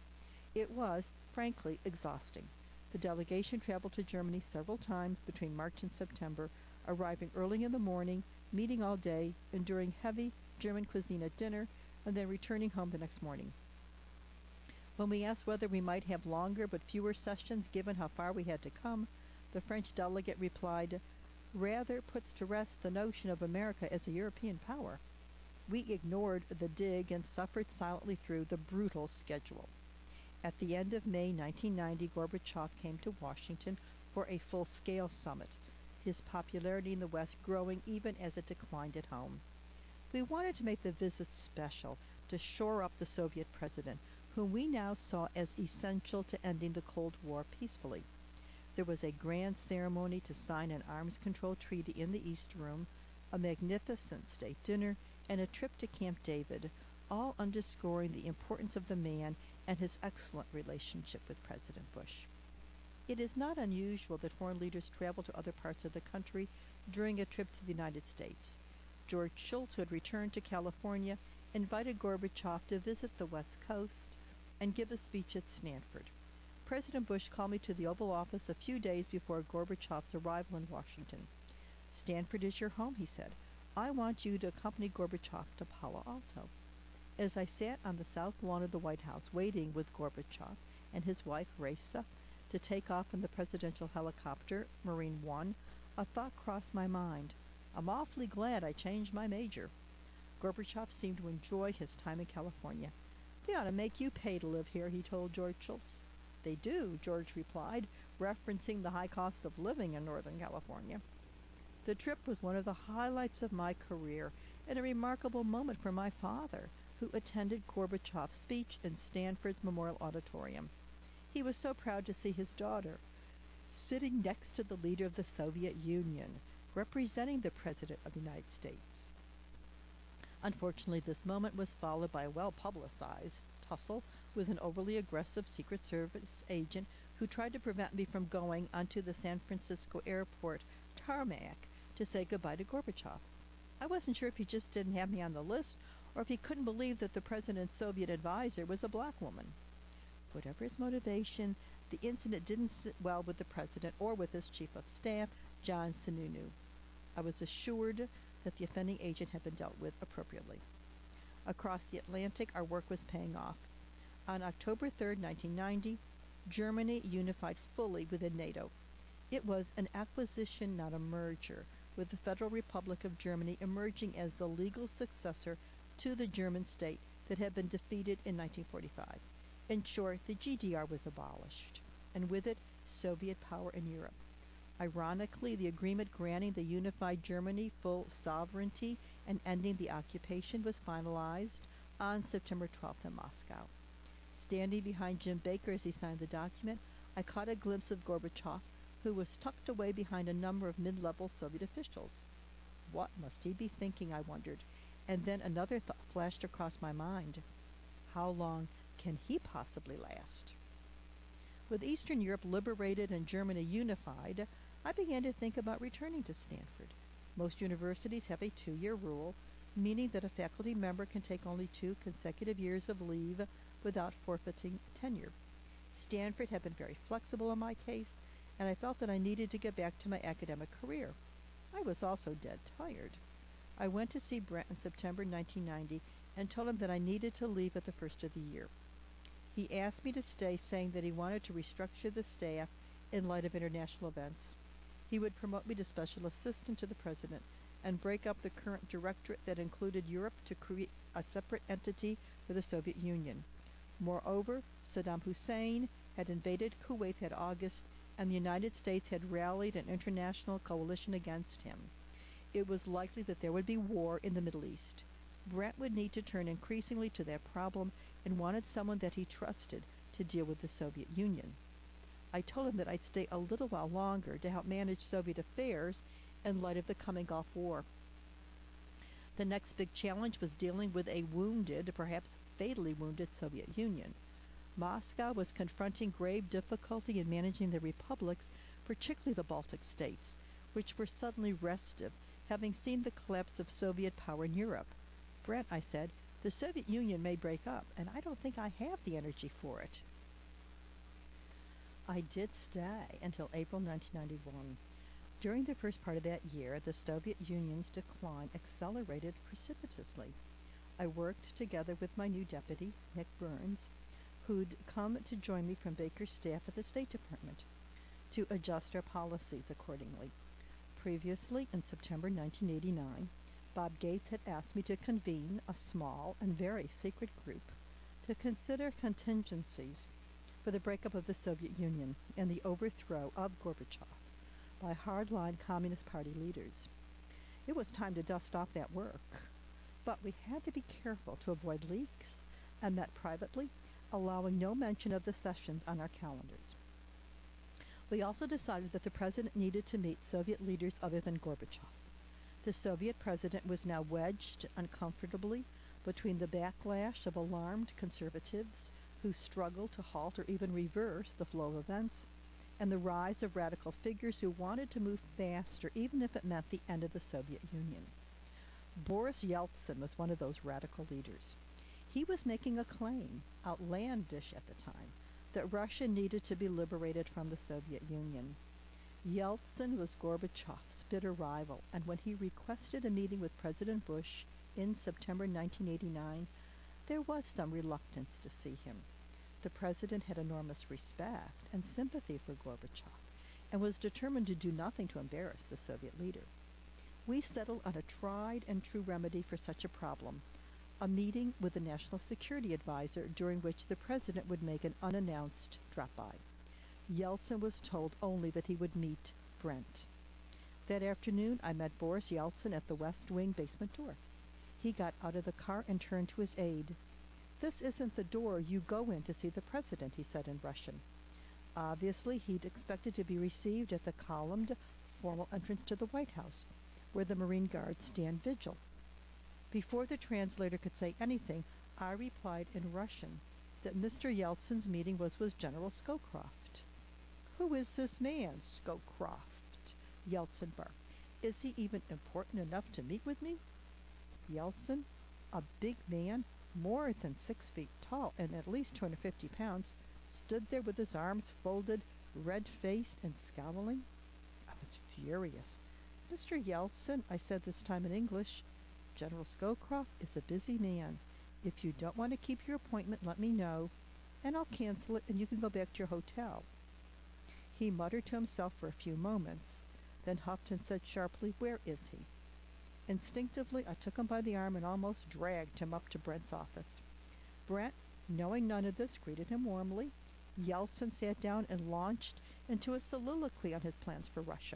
It was, frankly, exhausting. The delegation traveled to Germany several times between March and September, arriving early in the morning, meeting all day, enduring heavy German cuisine at dinner, and then returning home the next morning. When we asked whether we might have longer but fewer sessions given how far we had to come, the French delegate replied, "Rather puts to rest the notion of America as a European power." We ignored the dig and suffered silently through the brutal schedule. At the end of May nineteen ninety, Gorbachev came to Washington for a full-scale summit, his popularity in the West growing even as it declined at home. We wanted to make the visit special, to shore up the Soviet president, whom we now saw as essential to ending the Cold War peacefully. There was a grand ceremony to sign an arms control treaty in the East Room, a magnificent state dinner, and a trip to Camp David, all underscoring the importance of the man and his excellent relationship with President Bush. It is not unusual that foreign leaders travel to other parts of the country during a trip to the United States. George Shultz, who had returned to California, invited Gorbachev to visit the West Coast and give a speech at Stanford. President Bush called me to the Oval Office a few days before Gorbachev's arrival in Washington. "Stanford is your home," he said. "I want you to accompany Gorbachev to Palo Alto." As I sat on the south lawn of the White House waiting with Gorbachev and his wife Raisa to take off in the presidential helicopter, Marine One, a thought crossed my mind. I'm awfully glad I changed my major. Gorbachev seemed to enjoy his time in California. "They ought to make you pay to live here," he told George Shultz. "They do," George replied, referencing the high cost of living in Northern California. The trip was one of the highlights of my career and a remarkable moment for my father, who attended Gorbachev's speech in Stanford's Memorial Auditorium. He was so proud to see his daughter sitting next to the leader of the Soviet Union, representing the President of the United States. Unfortunately, this moment was followed by a well-publicized tussle with an overly aggressive Secret Service agent who tried to prevent me from going onto the San Francisco airport tarmac to say goodbye to Gorbachev. I wasn't sure if he just didn't have me on the list or if he couldn't believe that the president's Soviet advisor was a black woman. Whatever his motivation, the incident didn't sit well with the president or with his chief of staff, John Sununu. I was assured that the offending agent had been dealt with appropriately. Across the Atlantic, our work was paying off. On October third, nineteen ninety, Germany unified fully within NATO. It was an acquisition, not a merger, with the Federal Republic of Germany emerging as the legal successor to the German state that had been defeated in nineteen forty-five. In short, the G D R was abolished, and with it, Soviet power in Europe. Ironically, the agreement granting the unified Germany full sovereignty and ending the occupation was finalized on September twelfth in Moscow. Standing behind Jim Baker as he signed the document, I caught a glimpse of Gorbachev, who was tucked away behind a number of mid-level Soviet officials. What must he be thinking, I wondered, and then another thought flashed across my mind. How long can he possibly last? With Eastern Europe liberated and Germany unified, I began to think about returning to Stanford. Most universities have a two-year rule, meaning that a faculty member can take only two consecutive years of leave without forfeiting tenure. Stanford had been very flexible in my case, and I felt that I needed to get back to my academic career. I was also dead tired. I went to see Brent in September nineteen ninety and told him that I needed to leave at the first of the year. He asked me to stay, saying that he wanted to restructure the staff in light of international events. He would promote me to special assistant to the president and break up the current directorate that included Europe to create a separate entity for the Soviet Union. Moreover, Saddam Hussein had invaded Kuwait that August, and the United States had rallied an international coalition against him. It was likely that there would be war in the Middle East. Brent would need to turn increasingly to that problem and wanted someone that he trusted to deal with the Soviet Union. I told him that I'd stay a little while longer to help manage Soviet affairs in light of the coming Gulf War. The next big challenge was dealing with a wounded, perhaps fatally wounded, Soviet Union. Moscow was confronting grave difficulty in managing the republics, particularly the Baltic states, which were suddenly restive, having seen the collapse of Soviet power in Europe. "Brent," I said, "the Soviet Union may break up, and I don't think I have the energy for it." I did stay until April nineteen ninety-one. During the first part of that year, the Soviet Union's decline accelerated precipitously. I worked together with my new deputy, Nick Burns, who'd come to join me from Baker's staff at the State Department, to adjust our policies accordingly. Previously, in September nineteen eighty-nine, Bob Gates had asked me to convene a small and very secret group to consider contingencies for the breakup of the Soviet Union and the overthrow of Gorbachev by hardline Communist Party leaders. It was time to dust off that work, but we had to be careful to avoid leaks and met privately, allowing no mention of the sessions on our calendars. We also decided that the president needed to meet Soviet leaders other than Gorbachev. The Soviet president was now wedged uncomfortably between the backlash of alarmed conservatives who struggled to halt or even reverse the flow of events, and the rise of radical figures who wanted to move faster even if it meant the end of the Soviet Union. Boris Yeltsin was one of those radical leaders. He was making a claim, outlandish at the time, that Russia needed to be liberated from the Soviet Union. Yeltsin was Gorbachev's bitter rival, and when he requested a meeting with President Bush in September nineteen eighty-nine, there was some reluctance to see him. The president had enormous respect and sympathy for Gorbachev and was determined to do nothing to embarrass the Soviet leader. We settled on a tried and true remedy for such a problem, a meeting with the National Security Advisor during which the president would make an unannounced drop-by. Yeltsin was told only that he would meet Brent. That afternoon, I met Boris Yeltsin at the West Wing basement door. He got out of the car and turned to his aide. "This isn't the door you go in to see the president," he said in Russian. Obviously, he'd expected to be received at the columned, formal entrance to the White House, where the Marine Guards stand vigil. Before the translator could say anything, I replied in Russian that Mister Yeltsin's meeting was with General Scowcroft. "Who is this man, Scowcroft?" Yeltsin barked. "Is he even important enough to meet with me?" Yeltsin, a big man, more than six feet tall and at least two hundred fifty pounds, stood there with his arms folded, red-faced and scowling. I was furious. "Mister Yeltsin," I said this time in English, "General Scowcroft is a busy man. If you don't want to keep your appointment, let me know, and I'll cancel it and you can go back to your hotel." He muttered to himself for a few moments, then huffed and said sharply, "Where is he?" Instinctively, I took him by the arm and almost dragged him up to Brent's office. Brent, knowing none of this, greeted him warmly. Yeltsin sat down and launched into a soliloquy on his plans for Russia.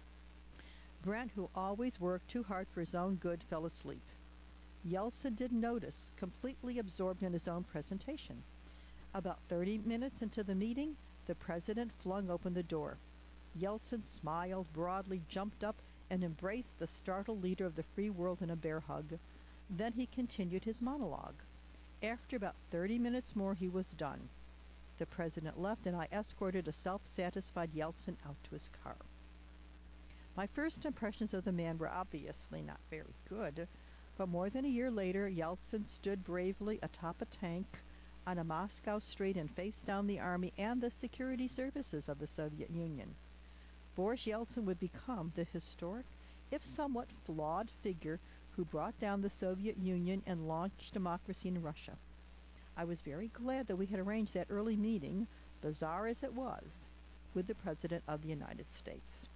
Brent, who always worked too hard for his own good, fell asleep. Yeltsin didn't notice, completely absorbed in his own presentation. About thirty minutes into the meeting, the president flung open the door. Yeltsin smiled broadly, jumped up, and embraced the startled leader of the free world in a bear hug. Then he continued his monologue. After about thirty minutes more, he was done. The president left, and I escorted a self-satisfied Yeltsin out to his car. My first impressions of the man were obviously not very good, but more than a year later, Yeltsin stood bravely atop a tank on a Moscow street and faced down the army and the security services of the Soviet Union. Boris Yeltsin would become the historic, if somewhat flawed figure who brought down the Soviet Union and launched democracy in Russia. I was very glad that we had arranged that early meeting, bizarre as it was, with the President of the United States.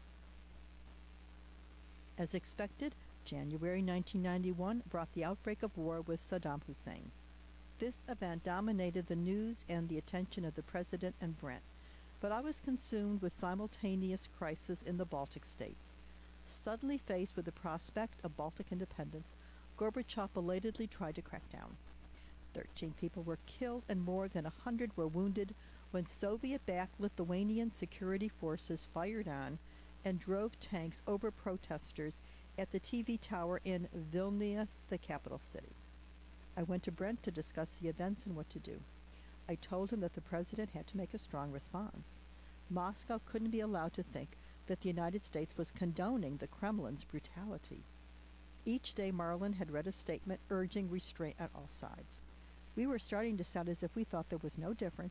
As expected, January nineteen ninety-one brought the outbreak of war with Saddam Hussein. This event dominated the news and the attention of the President and Brent, but I was consumed with simultaneous crisis in the Baltic states. Suddenly faced with the prospect of Baltic independence, Gorbachev belatedly tried to crack down. Thirteen people were killed and more than a hundred were wounded when Soviet-backed Lithuanian security forces fired on and drove tanks over protesters at the T V tower in Vilnius, the capital city. I went to Brent to discuss the events and what to do. I told him that the president had to make a strong response. Moscow couldn't be allowed to think that the United States was condoning the Kremlin's brutality. Each day Marlin had read a statement urging restraint on all sides. We were starting to sound as if we thought there was no difference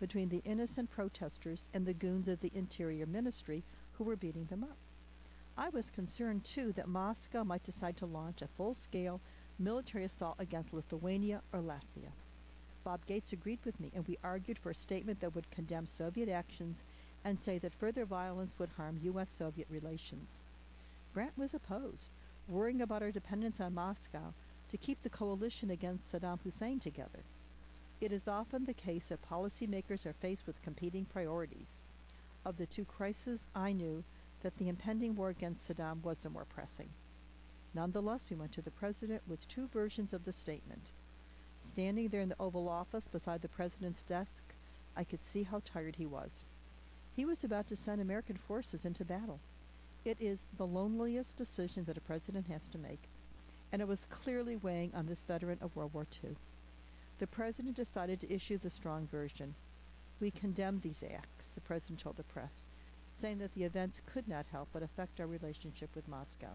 between the innocent protesters and the goons of the Interior Ministry who were beating them up. I was concerned, too, that Moscow might decide to launch a full-scale military assault against Lithuania or Latvia. Bob Gates agreed with me, and we argued for a statement that would condemn Soviet actions and say that further violence would harm U S Soviet relations. Brent was opposed, worrying about our dependence on Moscow to keep the coalition against Saddam Hussein together. It is often the case that policymakers are faced with competing priorities. Of the two crises, I knew that the impending war against Saddam was the more pressing. Nonetheless, we went to the president with two versions of the statement. Standing there in the Oval Office beside the president's desk, I could see how tired he was. He was about to send American forces into battle. It is the loneliest decision that a president has to make, and it was clearly weighing on this veteran of World War Two. The president decided to issue the strong version. We condemn these acts, the president told the press, saying that the events could not help but affect our relationship with Moscow.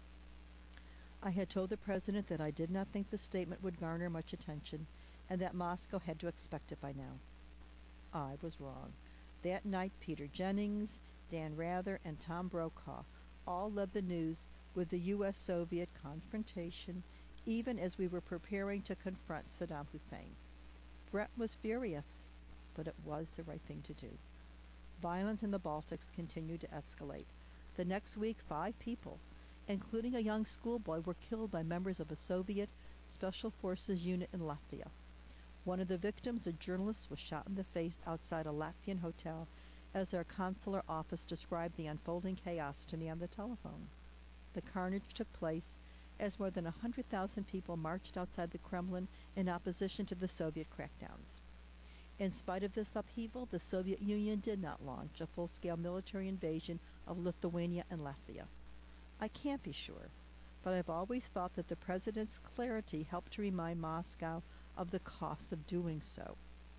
I had told the president that I did not think the statement would garner much attention, and that Moscow had to expect it by now. I was wrong. That night, Peter Jennings, Dan Rather, and Tom Brokaw all led the news with the U S Soviet confrontation, even as we were preparing to confront Saddam Hussein. Brett was furious, but it was the right thing to do. Violence in the Baltics continued to escalate. The next week, five people, including a young schoolboy, were killed by members of a Soviet Special Forces unit in Latvia. One of the victims, a journalist, was shot in the face outside a Latvian hotel as their consular office described the unfolding chaos to me on the telephone. The carnage took place as more than one hundred thousand people marched outside the Kremlin in opposition to the Soviet crackdowns. In spite of this upheaval, the Soviet Union did not launch a full-scale military invasion of Lithuania and Latvia. I can't be sure, but I've always thought that the president's clarity helped to remind Moscow of the costs of doing so.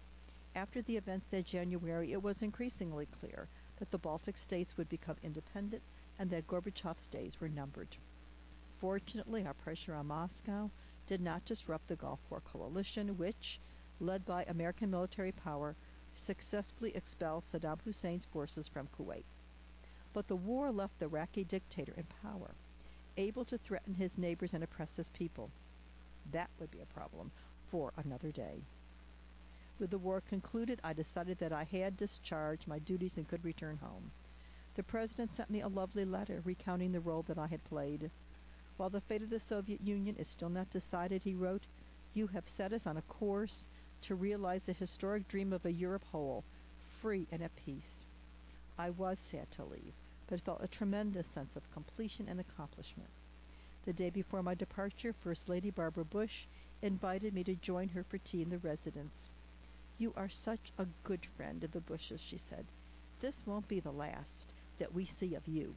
After the events that January, it was increasingly clear that the Baltic states would become independent and that Gorbachev's days were numbered. Fortunately, our pressure on Moscow did not disrupt the Gulf War coalition, which, led by American military power, successfully expelled Saddam Hussein's forces from Kuwait. But the war left the Iraqi dictator in power, able to threaten his neighbors and oppress his people. That would be a problem for another day. With the war concluded, I decided that I had discharged my duties and could return home. The president sent me a lovely letter recounting the role that I had played. While the fate of the Soviet Union is still not decided, he wrote, you have set us on a course to realize the historic dream of a Europe whole, free and at peace. I was sad to leave, but felt a tremendous sense of completion and accomplishment. The day before my departure, First Lady Barbara Bush invited me to join her for tea in the residence. You are such a good friend of the Bushes, she said. This won't be the last that we see of you.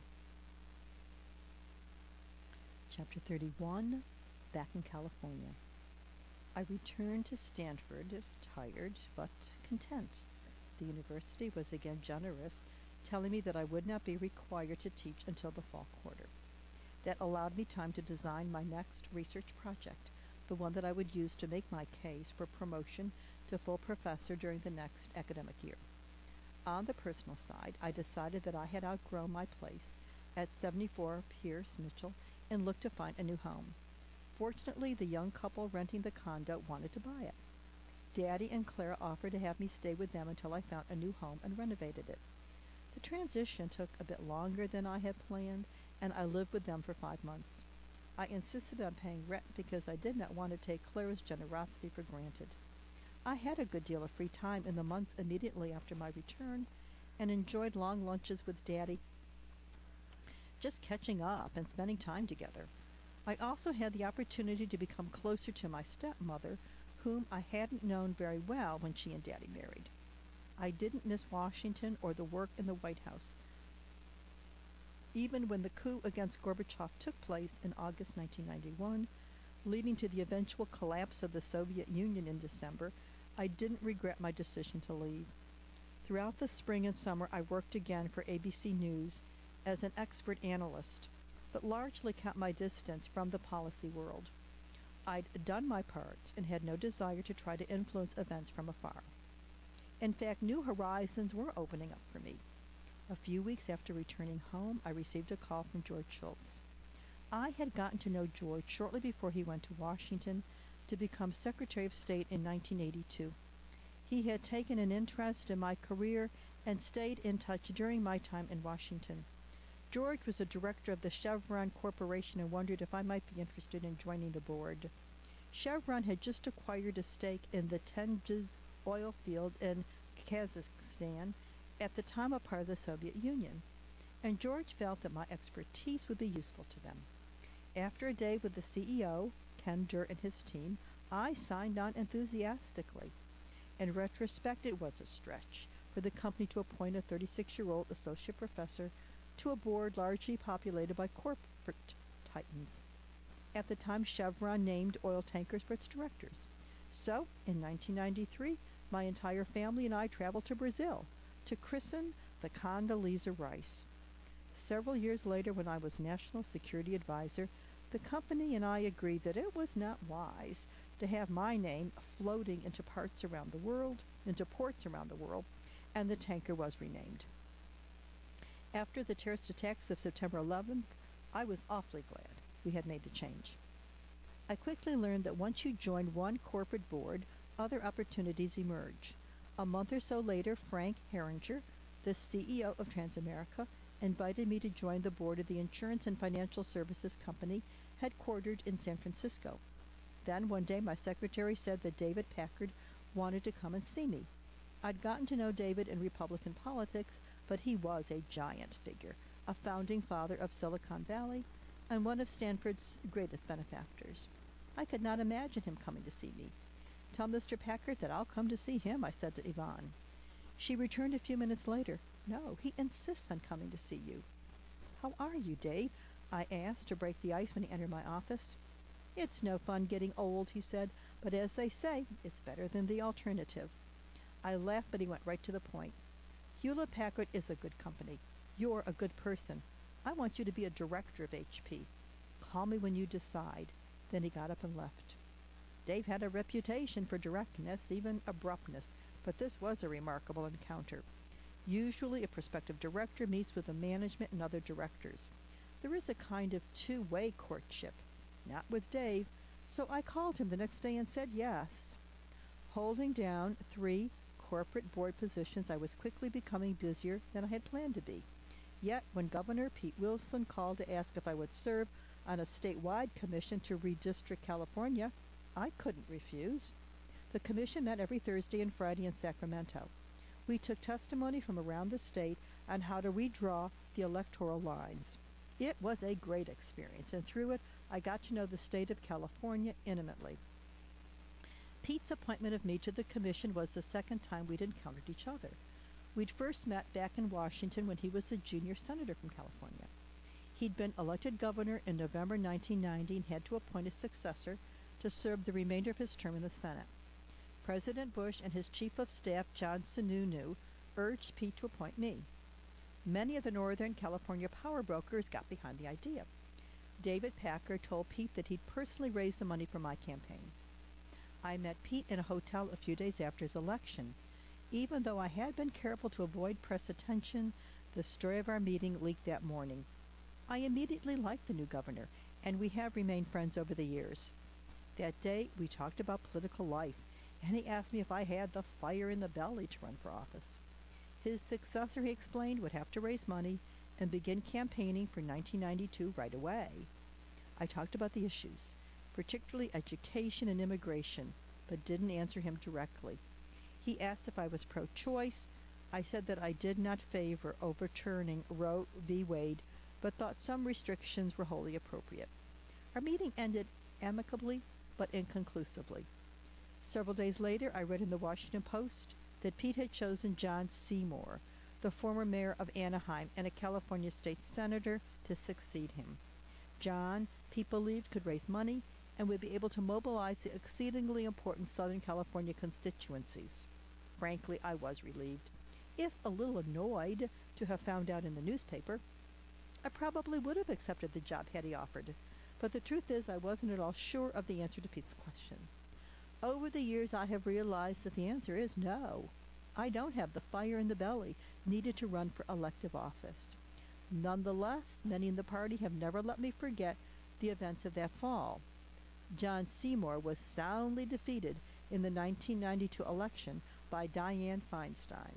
Chapter thirty-one, Back in California. I returned to Stanford, tired but content. The university was again generous, telling me that I would not be required to teach until the fall quarter. That allowed me time to design my next research project, the one that I would use to make my case for promotion to full professor during the next academic year. On the personal side, I decided that I had outgrown my place at seventy-four Pierce Mitchell and looked to find a new home. Fortunately, the young couple renting the condo wanted to buy it. Daddy and Clara offered to have me stay with them until I found a new home and renovated it. The transition took a bit longer than I had planned, and I lived with them for five months. I insisted on paying rent because I did not want to take Clara's generosity for granted. I had a good deal of free time in the months immediately after my return and enjoyed long lunches with Daddy, just catching up and spending time together. I also had the opportunity to become closer to my stepmother, whom I hadn't known very well when she and Daddy married. I didn't miss Washington or the work in the White House. Even when the coup against Gorbachev took place in August nineteen ninety-one, leading to the eventual collapse of the Soviet Union in December, I didn't regret my decision to leave. Throughout the spring and summer, I worked again for A B C News as an expert analyst, but largely kept my distance from the policy world. I'd done my part and had no desire to try to influence events from afar. In fact, new horizons were opening up for me. A few weeks after returning home, I received a call from George Shultz. I had gotten to know George shortly before he went to Washington to become Secretary of State in nineteen eighty-two. He had taken an interest in my career and stayed in touch during my time in Washington. George was a director of the Chevron Corporation and wondered if I might be interested in joining the board. Chevron had just acquired a stake in the Tengiz oil field in Kazakhstan, at the time a part of the Soviet Union, and George felt that my expertise would be useful to them. After a day with the C E O, Ken Durr, and his team, I signed on enthusiastically. In retrospect, it was a stretch for the company to appoint a thirty-six-year-old associate professor to a board largely populated by corporate titans. At the time, Chevron named oil tankers for its directors. So, in nineteen ninety-three, my entire family and I traveled to Brazil to christen the Condoleezza Rice. Several years later, when I was National Security Advisor, the company and I agreed that it was not wise to have my name floating into parts around the world, into ports around the world, and the tanker was renamed. After the terrorist attacks of September eleventh, I was awfully glad we had made the change. I quickly learned that once you join one corporate board, other opportunities emerge. A month or so later, Frank Herringer, the C E O of Transamerica, invited me to join the board of the insurance and financial services company headquartered in San Francisco. Then one day my secretary said that David Packard wanted to come and see me. I'd gotten to know David in Republican politics, but he was a giant figure, a founding father of Silicon Valley, and one of Stanford's greatest benefactors. I could not imagine him coming to see me. "Tell Mister Packard that I'll come to see him," I said to Yvonne. She returned a few minutes later. "No, he insists on coming to see you." "How are you, Dave?" I asked to break the ice when he entered my office. "It's no fun getting old," he said, "but as they say, it's better than the alternative." I laughed, but he went right to the point. "Hewlett Packard is a good company. You're a good person. I want you to be a director of H P. Call me when you decide." Then he got up and left. Dave had a reputation for directness, even abruptness, but this was a remarkable encounter. Usually a prospective director meets with the management and other directors. There is a kind of two-way courtship. Not with Dave, so I called him the next day and said yes. Holding down three corporate board positions, I was quickly becoming busier than I had planned to be. Yet, when Governor Pete Wilson called to ask if I would serve on a statewide commission to redistrict California, I couldn't refuse. The commission met every Thursday and Friday in Sacramento. We took testimony from around the state on how to redraw the electoral lines. It was a great experience, and through it, I got to know the state of California intimately. Pete's appointment of me to the commission was the second time we'd encountered each other. We'd first met back in Washington when he was a junior senator from California. He'd been elected governor in November nineteen ninety and had to appoint a successor to serve the remainder of his term in the Senate. President Bush and his chief of staff, John Sununu, urged Pete to appoint me. Many of the Northern California power brokers got behind the idea. David Packard told Pete that he'd personally raise the money for my campaign. I met Pete in a hotel a few days after his election. Even though I had been careful to avoid press attention, the story of our meeting leaked that morning. I immediately liked the new governor, and we have remained friends over the years. That day, we talked about political life, and he asked me if I had the fire in the belly to run for office. His successor, he explained, would have to raise money and begin campaigning for nineteen ninety-two right away. I talked about the issues, particularly education and immigration, but didn't answer him directly. He asked if I was pro-choice. I said that I did not favor overturning Roe v. Wade, but thought some restrictions were wholly appropriate. Our meeting ended amicably, but inconclusively. Several days later, I read in the Washington Post that Pete had chosen John Seymour, the former mayor of Anaheim and a California state senator, to succeed him. John, Pete believed, could raise money and would be able to mobilize the exceedingly important Southern California constituencies. Frankly, I was relieved, if a little annoyed to have found out in the newspaper. I probably would have accepted the job had he offered, but the truth is I wasn't at all sure of the answer to Pete's question. Over the years, I have realized that the answer is no. I don't have the fire in the belly needed to run for elective office. Nonetheless, many in the party have never let me forget the events of that fall. John Seymour was soundly defeated in the nineteen ninety-two election by Dianne Feinstein.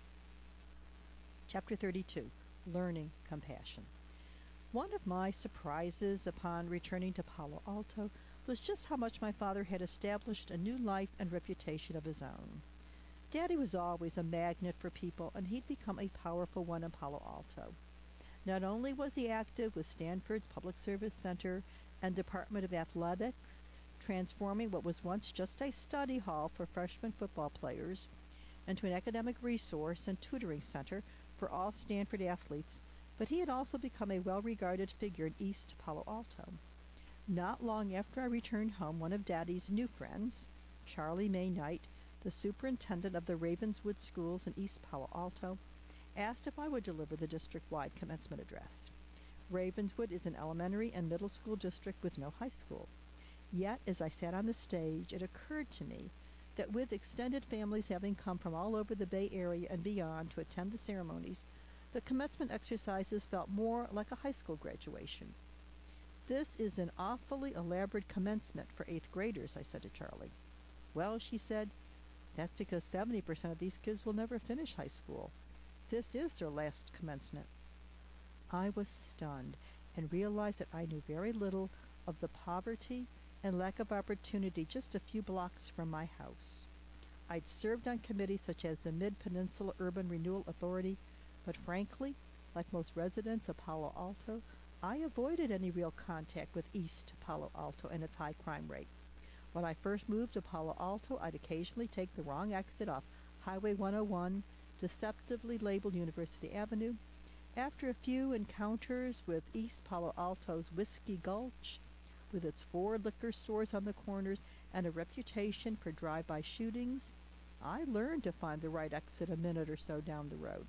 Chapter thirty-two, Learning Compassion. One of my surprises upon returning to Palo Alto was just how much my father had established a new life and reputation of his own. Daddy was always a magnet for people, and he'd become a powerful one in Palo Alto. Not only was he active with Stanford's Public Service Center and Department of Athletics, transforming what was once just a study hall for freshman football players into an academic resource and tutoring center for all Stanford athletes, but he had also become a well-regarded figure in East Palo Alto. Not long after I returned home, one of Daddy's new friends, Charlie May Knight, the superintendent of the Ravenswood schools in East Palo Alto, asked if I would deliver the district-wide commencement address. Ravenswood is an elementary and middle school district with no high school. Yet, as I sat on the stage, it occurred to me that with extended families having come from all over the Bay Area and beyond to attend the ceremonies, the commencement exercises felt more like a high school graduation. "This is an awfully elaborate commencement for eighth graders," I said to Charlie. "Well," she said, "that's because seventy percent of these kids will never finish high school. This is their last commencement." I was stunned and realized that I knew very little of the poverty and lack of opportunity just a few blocks from my house. I'd served on committees such as the Mid-Peninsula Urban Renewal Authority, but frankly, like most residents of Palo Alto, I avoided any real contact with East Palo Alto and its high crime rate. When I first moved to Palo Alto, I'd occasionally take the wrong exit off Highway one oh one, deceptively labeled University Avenue. After a few encounters with East Palo Alto's Whiskey Gulch, with its four liquor stores on the corners and a reputation for drive-by shootings, I learned to find the right exit a minute or so down the road.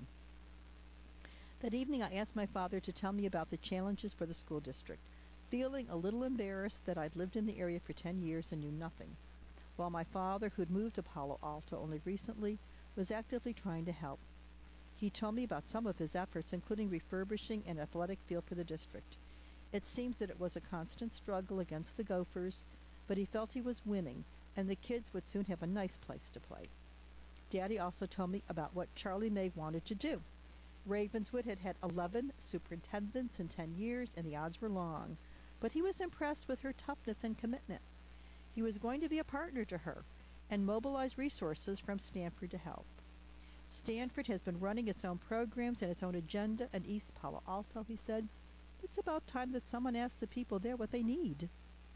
That evening I asked my father to tell me about the challenges for the school district, feeling a little embarrassed that I'd lived in the area for ten years and knew nothing, while my father, who'd moved to Palo Alto only recently, was actively trying to help. He told me about some of his efforts, including refurbishing an athletic field for the district. It seems that it was a constant struggle against the Gophers, but he felt he was winning, and the kids would soon have a nice place to play. Daddy also told me about what Charlie May wanted to do. Ravenswood had had eleven superintendents in ten years, and the odds were long, but he was impressed with her toughness and commitment. He was going to be a partner to her and mobilize resources from Stanford to help. Stanford has been running its own programs and its own agenda in East Palo Alto, he said. It's about time that someone asks the people there what they need.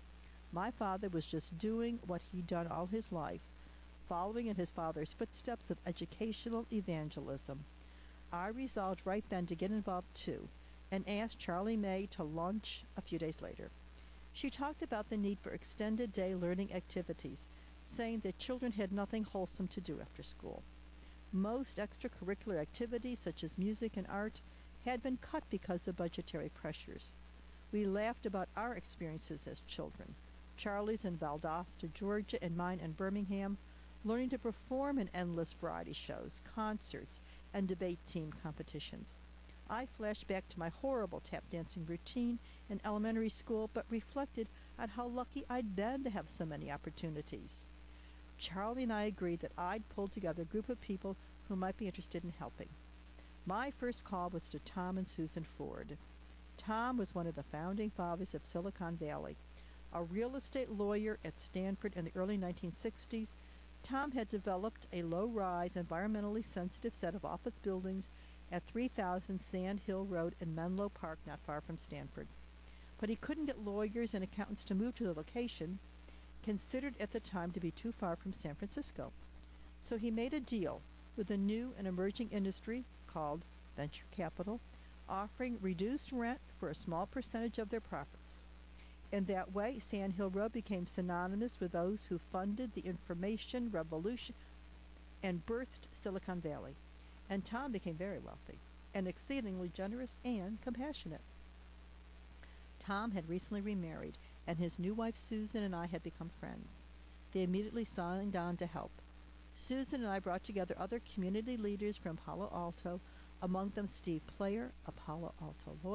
My father was just doing what he'd done all his life, following in his father's footsteps of educational evangelism. I resolved right then to get involved too, and asked Charlie May to lunch a few days later. She talked about the need for extended day learning activities, saying that children had nothing wholesome to do after school. Most extracurricular activities, such as music and art, had been cut because of budgetary pressures. We laughed about our experiences as children, Charlie's in Valdosta, Georgia, and mine in Birmingham, learning to perform in endless variety shows, concerts, and debate team competitions. I flashed back to my horrible tap dancing routine in elementary school, but reflected on how lucky I'd been to have so many opportunities. Charlie and I agreed that I'd pull together a group of people who might be interested in helping. My first call was to Tom and Susan Ford. Tom was one of the founding fathers of Silicon Valley. A real estate lawyer at Stanford in the early nineteen sixties, Tom had developed a low-rise, environmentally sensitive set of office buildings at three thousand Sand Hill Road in Menlo Park, not far from Stanford. But he couldn't get lawyers and accountants to move to the location, considered at the time to be too far from San Francisco. So he made a deal with a new and emerging industry called venture capital, offering reduced rent for a small percentage of their profits. In that way, Sand Hill Road became synonymous with those who funded the information revolution and birthed Silicon Valley. And Tom became very wealthy and exceedingly generous and compassionate. Tom had recently remarried, and his new wife Susan and I had become friends. They immediately signed on to help. Susan and I brought together other community leaders from Palo Alto, among them Steve Player, a Palo Alto lawyer,